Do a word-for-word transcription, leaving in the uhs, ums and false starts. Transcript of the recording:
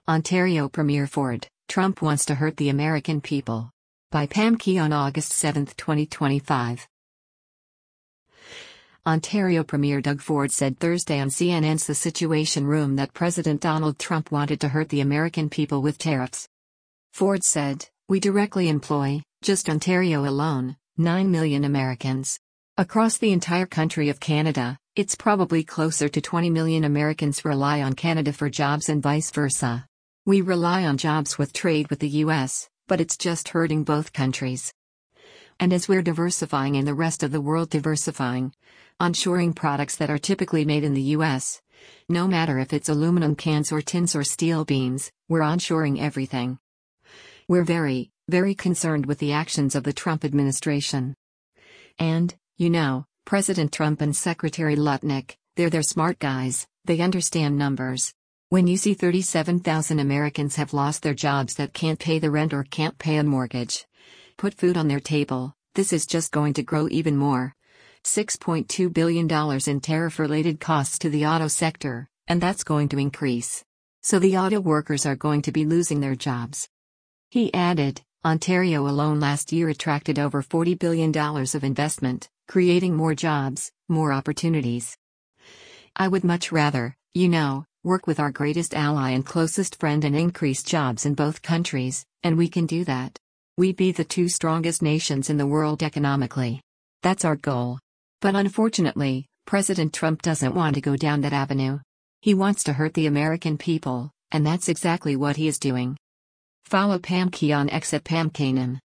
Ontario Premier Ford, Trump wants to hurt the American people. By Pam Key on August seventh, twenty twenty-five. Ontario Premier Doug Ford said Thursday on C N N's The Situation Room that President Donald Trump wanted to hurt the American people with tariffs. Ford said, "We directly employ, just Ontario alone, nine million Americans. Across the entire country of Canada, it's probably closer to twenty million Americans rely on Canada for jobs and vice versa. We rely on jobs with trade with the U S, but it's just hurting both countries. And as we're diversifying and the rest of the world diversifying, onshoring products that are typically made in the U S, no matter if it's aluminum cans or tins or steel beams, we're onshoring everything. We're very, very concerned with the actions of the Trump administration. And, you know, President Trump and Secretary Lutnick, they're they're smart guys, they understand numbers. When you see thirty-seven thousand Americans have lost their jobs that can't pay the rent or can't pay a mortgage, put food on their table, this is just going to grow even more. six point two billion dollars in tariff-related costs to the auto sector, and that's going to increase. So the auto workers are going to be losing their jobs." He added, Ontario alone last year attracted over forty billion dollars of investment, creating more jobs, more opportunities. "I would much rather, you know, work with our greatest ally and closest friend and increase jobs in both countries, and we can do that. We'd be the two strongest nations in the world economically. That's our goal. But unfortunately, President Trump doesn't want to go down that avenue. He wants to hurt the American people, and that's exactly what he is doing." Follow Pam Key on X at Pam Kanan.